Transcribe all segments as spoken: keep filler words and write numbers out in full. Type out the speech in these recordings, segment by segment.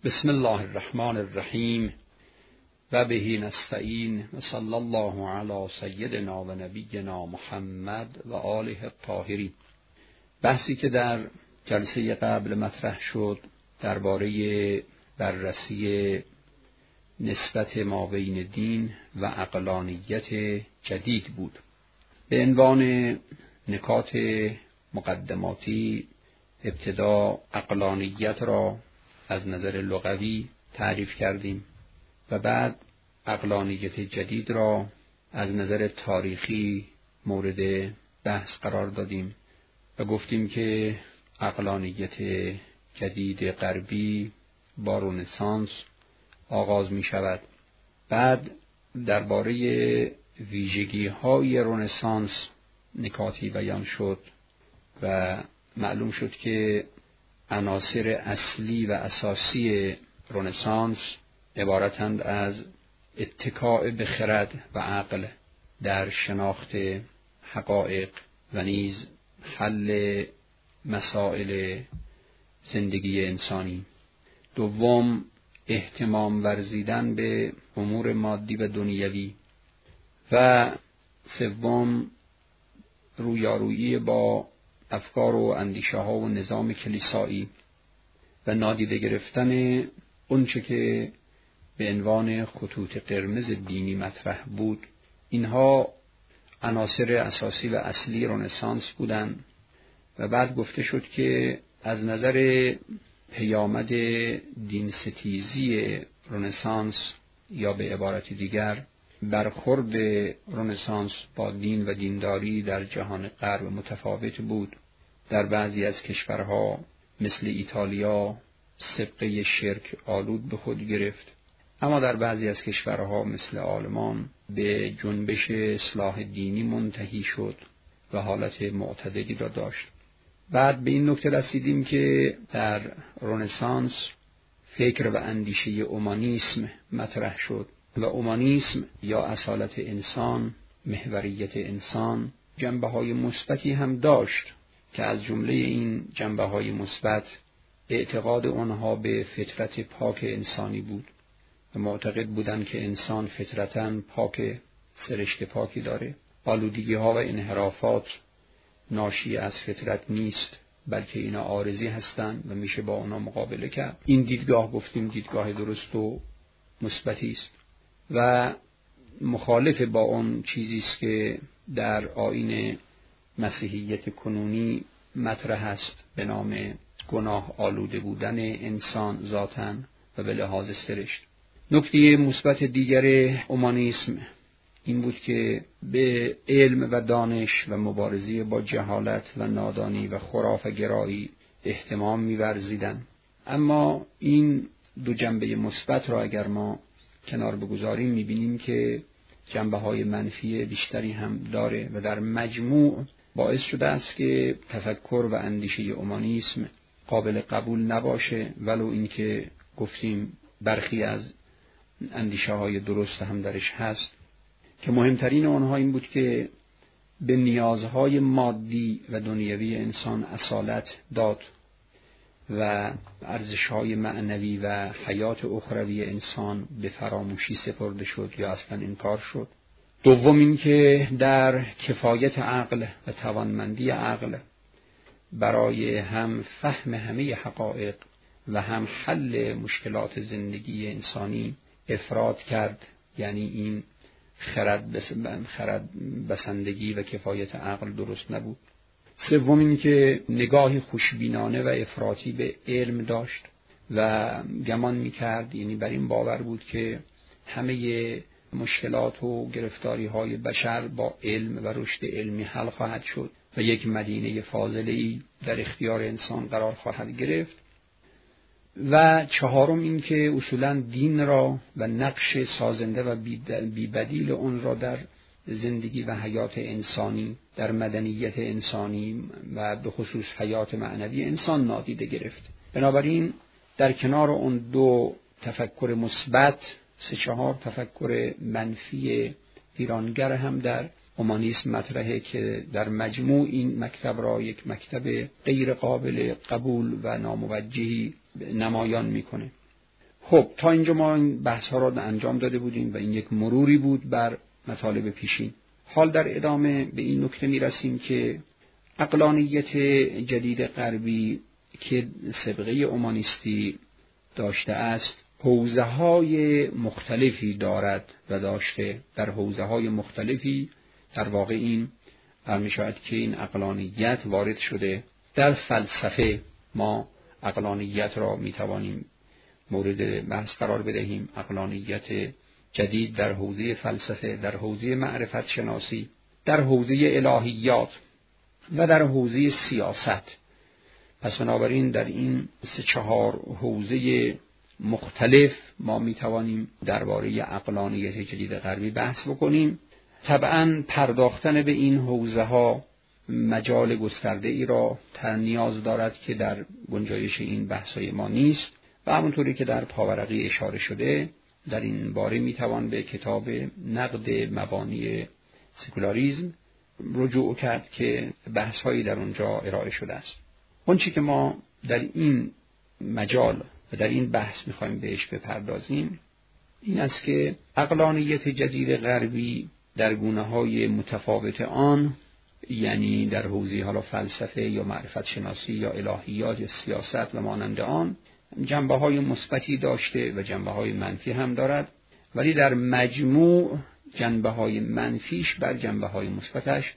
بسم الله الرحمن الرحیم و به نستعین و صلی الله علی سیدنا و نبینا محمد و آله الطاهرین. بحثی که در جلسه قبل مطرح شد درباره بررسی نسبت مابین دین و عقلانیت جدید بود. به عنوان نکات مقدماتی ابتدا عقلانیت را از نظر لغوی تعریف کردیم و بعد عقلانیت جدید را از نظر تاریخی مورد بحث قرار دادیم و گفتیم که عقلانیت جدید غربی با رنسانس آغاز می شود. بعد درباره ویژگی های رنسانس نکاتی بیان شد و معلوم شد که عناصر اصلی و اساسی رنسانس عبارتند از اتکاء به خرد و عقل در شناخت حقایق و نیز حل مسائل زندگی انسانی. دوم، اهتمام ورزیدن به امور مادی و دنیوی و سوم، رویارویی با افکار و اندیشه ها و نظام کلیسایی و نادیده گرفتن اونچه که به عنوان خطوط قرمز دینی مطرح بود. اینها عناصر اساسی و اصلی رنسانس بودند و بعد گفته شد که از نظر پیامد دین ستیزی رنسانس یا به عبارت دیگر برخورد رنسانس با دین و دینداری در جهان غرب متفاوت بود. در بعضی از کشورها مثل ایتالیا سبقه شرک آلود به خود گرفت، اما در بعضی از کشورها مثل آلمان به جنبش اصلاح دینی منتهی شد و حالت معتدلی را داشت. بعد به این نکته رسیدیم که در رنسانس فکر و اندیشه اومانیسم مطرح شد و اومانیسم یا اصالت انسان، محوریت انسان، جنبه‌های مثبتی هم داشت که از جمله این جنبه‌های مثبت اعتقاد آنها به فطرت پاک انسانی بود و معتقد بودند که انسان فطرتاً پاک، سرشت پاکی داره. آلودگی‌ها و انحرافات ناشی از فطرت نیست، بلکه اینا عارضی هستند و میشه با اونا مقابله کرد. این دیدگاه گفتیم دیدگاه درست و مثبتی است و مخالف با اون چیزی است که در آیین مسیحیت کنونی مطرح است به نام گناه آلوده بودن انسان ذاتاً و به لحاظ سرشت. نکته مثبت دیگر اومانیسم این بود که به علم و دانش و مبارزه با جهالت و نادانی و خرافه گرایی اهتمام می‌ورزیدند. اما این دو جنبه مثبت را اگر ما کنار بگذاریم می‌بینیم که جنبه‌های منفی بیشتری هم داره و در مجموع باعث شده است که تفکر و اندیشه اومانیسم قابل قبول نباشه، ولو اینکه گفتیم برخی از اندیشه های درست هم درش هست که مهمترین آنها این بود که به نیازهای مادی و دنیوی انسان اصالت داد و ارزش‌های معنوی و حیات اخروی انسان به فراموشی سپرده شد یا اصلا انکار شد. دوم این که در کفایت عقل و توانمندی عقل برای هم فهم همه حقایق و هم حل مشکلات زندگی انسانی افراط کرد، یعنی این خرد بس خرد بسندگی و کفایت عقل درست نبود. سوم این که نگاهی خوشبینانه و افراطی به علم داشت و گمان می‌کرد، یعنی بر این باور بود که همه مشکلات و گرفتاری های بشر با علم و رشد علمی حل خواهد شد و یک مدینه فاضله‌ای در اختیار انسان قرار خواهد گرفت. و چهارم این که اصولاً دین را و نقش سازنده و بی‌بدیل اون را در زندگی و حیات انسانی، در مدنیت انسانی و به خصوص حیات معنوی انسان نادیده گرفت. بنابراین در کنار اون دو تفکر مثبت سه چهار تفکر منفی ویرانگر هم در اومانیسم مطرحه که در مجموع این مکتب را یک مکتب غیر قابل قبول و ناموجهی نمایان میکنه. خب تا اینجا ما این بحث ها را انجام داده بودیم و این یک مروری بود بر مطالب پیشین. حال در ادامه به این نکته می رسیم که عقلانیت جدید غربی که سابقه اومانیستی داشته است حوزه های مختلفی دارد و داشته. در حوزه های مختلفی در واقع این می شود که این عقلانیت وارد شده. در فلسفه ما عقلانیت را می توانیم مورد بحث قرار بدهیم. عقلانیت جدید در حوزه فلسفه، در حوزه معرفت شناسی، در حوزه الهیات و در حوزه سیاست. پس بنابراین در این سه چهار حوزه مختلف ما می توانیم درباره عقلانیت جدید غربی بحث بکنیم. طبعا پرداختن به این حوزه ها مجال گسترده ای را تر نیاز دارد که در گنجایش این بحث‌های ما نیست و همونطوری که در پاورقی اشاره شده در این باره می توان به کتاب نقد مبانی سکولاریسم رجوع کرد که بحث‌هایی در اونجا ارائه شده است. اون چی که ما در این مجال و در این بحث می‌خوایم بهش بپردازیم این است که عقلانیت جدید غربی در گونه‌های متفاوت آن، یعنی در حوزه حالا فلسفه یا معرفت شناسی یا الهیات یا سیاست و مانند آن، جنبه‌های مثبتی داشته و جنبه‌های منفی هم دارد، ولی در مجموع جنبه‌های منفیش بر جنبه‌های مثبتش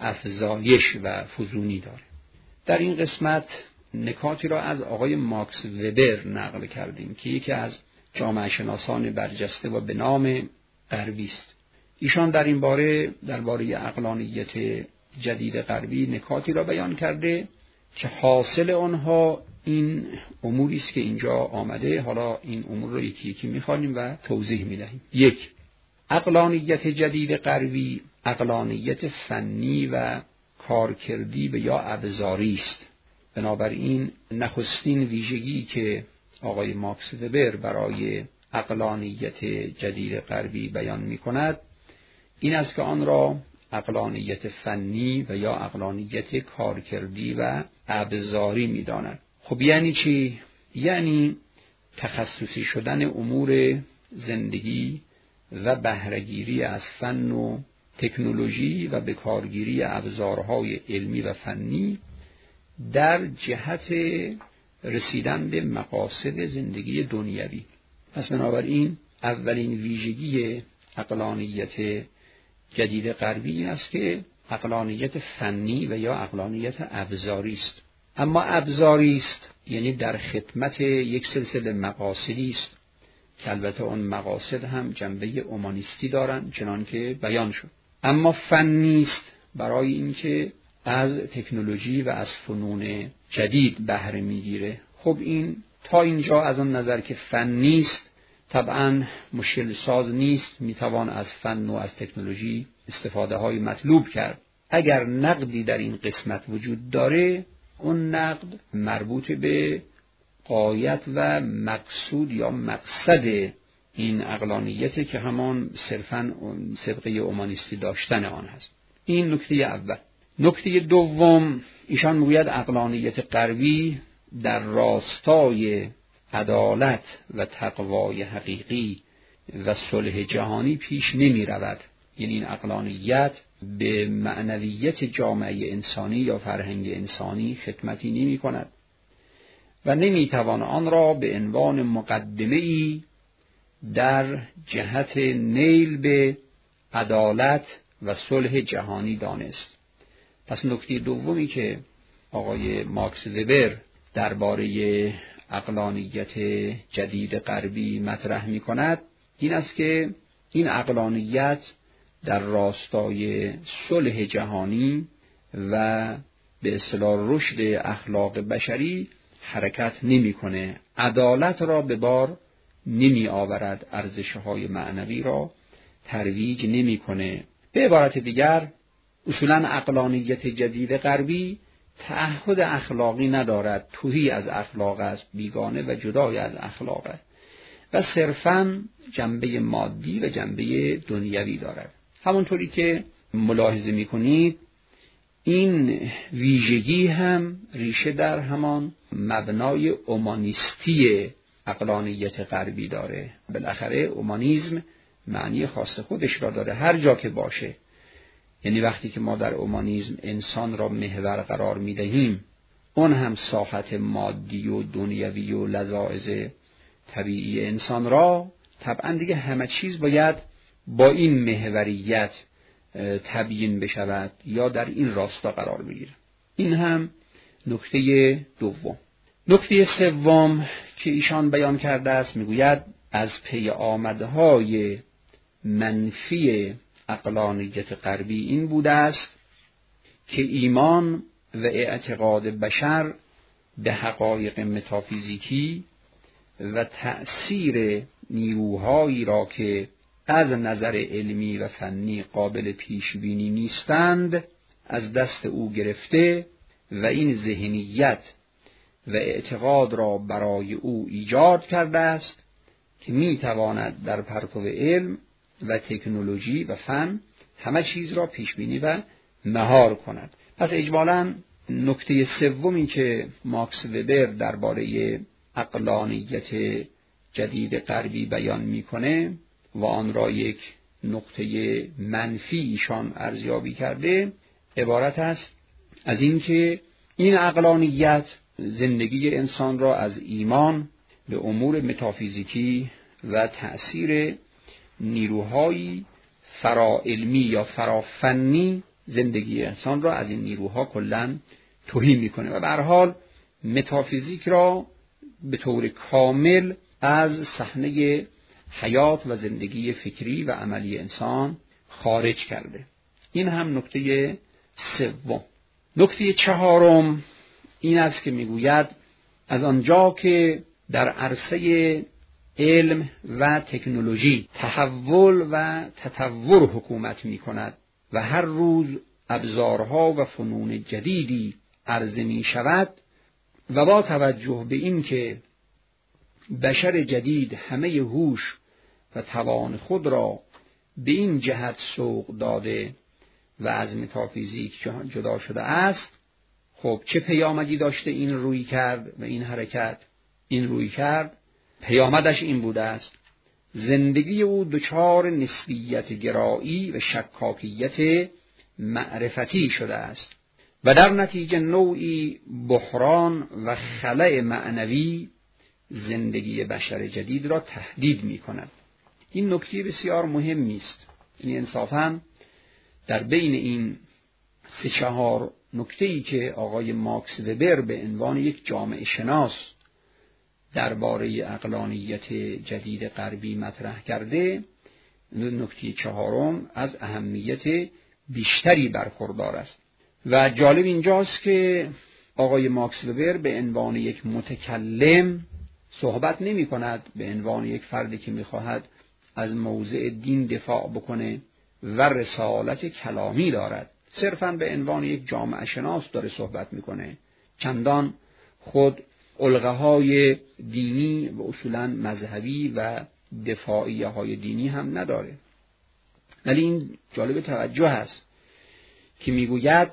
افزایش و فزونی داره. در این قسمت نکاتی را از آقای ماکس وبر نقل کردیم که یکی از جامعه شناسان برجسته و به نام غربی است. ایشان در این باره درباره عقلانیت جدید غربی نکاتی را بیان کرده که حاصل آنها این اموری است که اینجا آمده. حالا این امور رو یکی یکی می‌خوانیم و توضیح می‌دهیم. یک، عقلانیت جدید غربی عقلانیت فنی و کارکردی و یا ابزاری است. بنابراین نخستین ویژگی که آقای ماکس وبر برای عقلانیت جدید غربی بیان می‌کند این است که آن را عقلانیت فنی و یا عقلانیت کارکردی و ابزاری می‌داند. خب یعنی چی؟ یعنی تخصصی شدن امور زندگی و بهره‌گیری از فن و تکنولوژی و به کارگیری ابزارهای علمی و فنی در جهت رسیدن به مقاصد زندگی دنیوی. پس بنابراین اولین ویژگی عقلانیت جدید غربی است که عقلانیت فنی و یا عقلانیت ابزاری است. اما ابزاری است یعنی در خدمت یک سلسله مقاصدی است که البته اون مقاصد هم جنبه اومانیستی دارند چنان که بیان شد. اما فنی است برای اینکه از تکنولوژی و از فنون جدید بهره میگیره. خب این تا اینجا از اون نظر که فنی است طبعا مشکل ساز نیست، میتوان از فن و از تکنولوژی استفاده های مطلوب کرد. اگر نقدی در این قسمت وجود داره اون نقد مربوط به غایت و مقصود یا مقصد این عقلانیت که همان صرفاً سابقه اومانیستی داشتن آن هست. این نکته اول. نکته دوم، ایشان میگوید عقلانیت غربی در راستای عدالت و تقوای حقیقی و صلح جهانی پیش نمی رود. یعنی این عقلانیت به معنویت جامعه انسانی یا فرهنگ انسانی خدمتی نمی کند و نمی توان آن را به عنوان مقدمه‌ای در جهت نیل به عدالت و صلح جهانی دانست. پس نکته دومی که آقای ماکس وبر درباره عقلانیت جدید غربی مطرح می کند این است که این عقلانیت در راستای صلح جهانی و به اصطلاح رشد اخلاق بشری حرکت نمی کنه، عدالت را به بار نمی آورد، ارزش‌های معنوی را ترویج نمی کنه. به عبارت دیگر اصولاً عقلانیت جدید غربی تعهد اخلاقی ندارد، توهی از اخلاق است، بیگانه و جدای از اخلاق است و صرفاً جنبه مادی و جنبه دنیوی دارد. همونطوری که ملاحظه می‌کنید این ویژگی هم ریشه در همان مبنای اومانیستی عقلانیت غربی داره. بالاخره اومانیسم معنی خاص خودش را داره هر جا که باشه. یعنی وقتی که ما در اومانیسم انسان را محور قرار میدهیم، اون هم ساحت مادی و دنیوی و لذاذ طبیعی انسان را، طبعا دیگه همه چیز باید با این محوریت تبیین بشود یا در این راستا قرار بگیره. این هم نکته دوم. نکته سوم که ایشان بیان کرده است، میگوید از پی آمدهای منفی عقلانیت غربی این بوده است که ایمان و اعتقاد بشر به حقایق متافیزیکی و تأثیر نیروهایی را که از نظر علمی و فنی قابل پیش بینی نیستند از دست او گرفته و این ذهنیت و اعتقاد را برای او ایجاد کرده است که می تواند در پرتو علم و تکنولوژی و فن همه چیز را پیش بینی و مهار کند. پس اجمالاً نکته سومی که ماکس وبر درباره عقلانیت جدید غربی بیان میکنه و آن را یک نقطه منفی ایشان ارزیابی کرده، عبارت است از این که این عقلانیت زندگی انسان را از ایمان به امور متافیزیکی و تأثیر نیروهای فراعلمی یا فرافنی زندگی انسان را از این نیروها کلاً تهی میکنه و به هر حال متافیزیک را به طور کامل از صحنه حیات و زندگی فکری و عملی انسان خارج کرده. این هم نکته سوم. نکته چهارم این است که میگوید از آنجا که در عرصه علم و تکنولوژی تحول و تطور حکومت میکند و هر روز ابزارها و فنون جدیدی عرضه می شود و با توجه به این که بشر جدید همه هوش و توان خود را به این جهت سوق داده و از متافیزیک جدا شده است، خب چه پیامدی داشته این روی کرد و این حرکت؟ این روی کرد پیامدش این بوده است زندگی او دچار نسبیت گرایی و شکاکیت معرفتی شده است و در نتیجه نوعی بحران و خلأ معنوی زندگی بشر جدید را تهدید می کند. این نکته بسیار مهمی است. یعنی انصافاً در بین این سه چهار نکته‌ای که آقای ماکس وبر به عنوان یک جامعه شناس درباره عقلانیت جدید غربی مطرح کرده، نکته چهارم از اهمیت بیشتری برخوردار است و جالب اینجاست که آقای ماکس وبر به عنوان یک متکلم صحبت نمی کند، به عنوان یک فردی که می خواهد از موضع دین دفاع بکنه و رسالت کلامی دارد، صرفاً به عنوان یک جامعه شناس داره صحبت میکنه، چندان خود الغه‌های دینی و اصولاً مذهبی و دفاعیه های دینی هم نداره. ولی این جالب توجه است که میگوید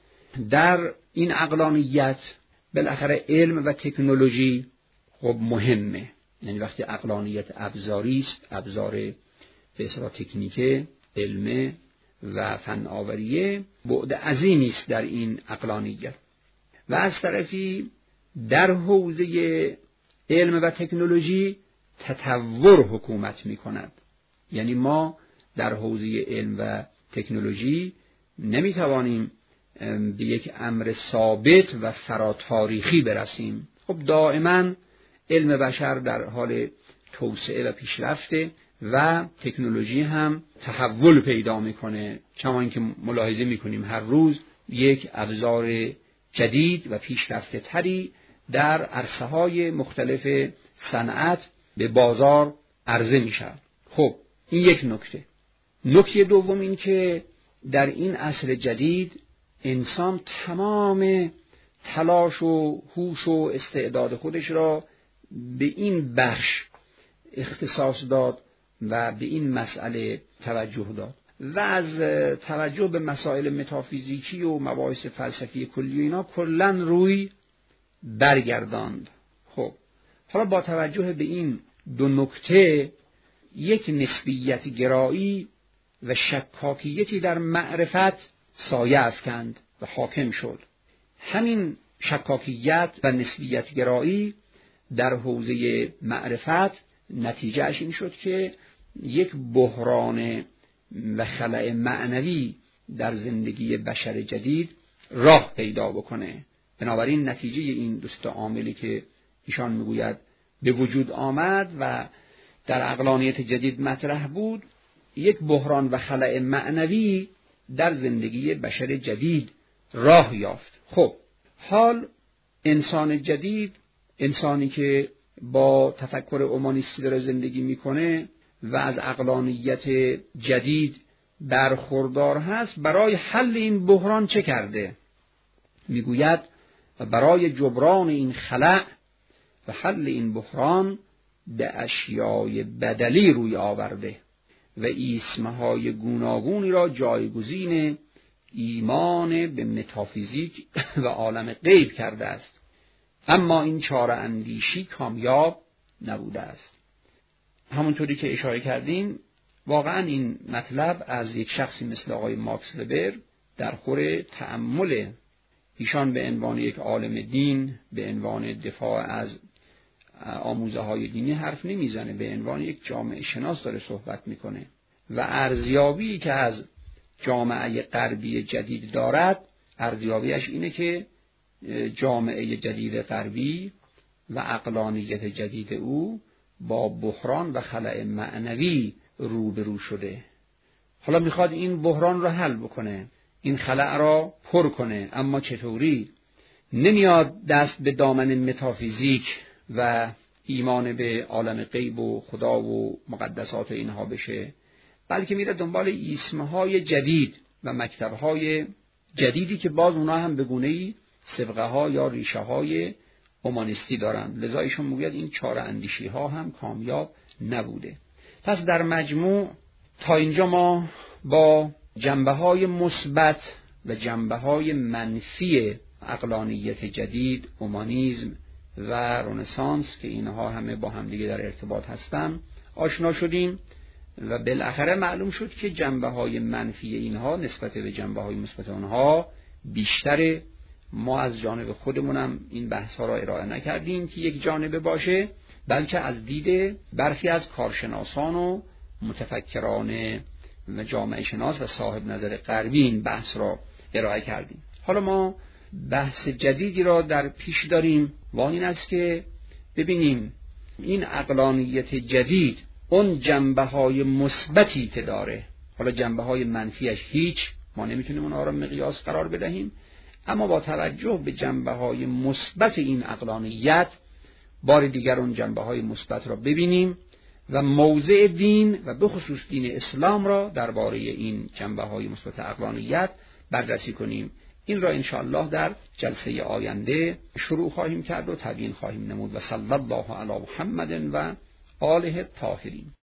در این عقلانیت بالاخره علم و تکنولوژی خب مهمه. یعنی وقتی عقلانیت ابزاری است، ابزار به اصطلاح تکنیکه، علم و فن آوریه، بعد عظیمی است در این عقلانیت. و از طرفی در حوزه علم و تکنولوژی تطور حکومت می کند. یعنی ما در حوزه علم و تکنولوژی نمی توانیم به یک امر ثابت و فراتاریخی برسیم. خب دائما علم بشر در حال توسعه و پیشرفته و تکنولوژی هم تحول پیدا میکنه، چون که ملاحظه میکنیم هر روز یک ابزار جدید و پیشرفته تری در عرصه های مختلف صنعت به بازار عرضه میشه. خب این یک نکته. نکته دوم این که در این عصر جدید انسان تمام تلاش و هوش و استعداد خودش را به این بخش اختصاص داد و به این مسئله توجه داد و از توجه به مسائل متافیزیکی و مباحث فلسفی کلی و اینا کلاً روی برگرداند. خب حالا با توجه به این دو نکته یک نسبیت گرایی و شکاکیتی در معرفت سایه افکند و حاکم شد. همین شکاکیت و نسبیت گرایی در حوزه معرفت نتیجهش این شد که یک بحران و خلأ معنوی در زندگی بشر جدید راه پیدا بکنه. بنابراین نتیجه این دو تا عاملی که ایشان میگوید به وجود آمد و در عقلانیت جدید مطرح بود، یک بحران و خلأ معنوی در زندگی بشر جدید راه یافت. خب حال انسان جدید، انسانی که با تفکر اومانیستی داره زندگی میکنه و از عقلانیت جدید برخوردار هست، برای حل این بحران چه کرده؟ میگوید برای جبران این خلأ و حل این بحران به اشیای بدلی روی آورده و ایسمهای گوناگونی را جایگزین ایمان به متافیزیک و عالم غیب کرده است. اما این چاره اندیشی کامیاب نبوده است. همونطوری که اشاره کردیم، واقعا این مطلب از یک شخصی مثل آقای ماکس وبر در خور تأمل، ایشان به عنوان یک عالم دین، به عنوان دفاع از آموزه های دینی حرف نمیزنه، به عنوان یک جامعه شناس داره صحبت میکنه و ارزیابی که از جامعه غربی جدید دارد، ارزیابیش اینه که جامعه جدید غربی و عقلانیت جدید او با بحران و خلأ معنوی روبرو شده. حالا میخواد این بحران را حل بکنه، این خلأ را پر کنه. اما چطوری؟ نمیاد دست به دامن متافیزیک و ایمان به عالم غیب و خدا و مقدسات اینها بشه، بلکه میره دنبال ایسمهای جدید و مکتبهای جدیدی که باز اونها هم به گونه‌ای سبقه ها یا ریشه های اومانیستی دارن. لذا ایشون میگوید این چاره اندیشی ها هم کامیاب نبوده. پس در مجموع تا اینجا ما با جنبه های مثبت و جنبه های منفی عقلانیت جدید، اومانیسم و رنسانس که اینها همه با همدیگه در ارتباط هستن آشنا شدیم و بالاخره معلوم شد که جنبه های منفی اینها نسبت به جنبه های مثبت آنها بیشتره. ما از جانب خودمونم این بحث ها را ارائه نکردیم که یک جانبه باشه، بلکه از دید برخی از کارشناسان و متفکران و جامعه شناس و صاحب نظر غربی این بحث را ارائه کردیم. حالا ما بحث جدیدی را در پیش داریم و این است که ببینیم این عقلانیت جدید اون جنبه های مثبتی که داره، حالا جنبه های منفیش هیچ، ما نمیتونیم اونها را مقیاس قرار بدهیم، اما با توجه به جنبه های مثبت این عقلانیت بار دیگر اون جنبه های مثبت را ببینیم و موضع دین و به خصوص دین اسلام را درباره این جنبه های مثبت عقلانیت بررسی کنیم. این را انشاءالله در جلسه آینده شروع خواهیم کرد و تبیین خواهیم نمود. و صلی الله علی محمد و آله الطاهرین.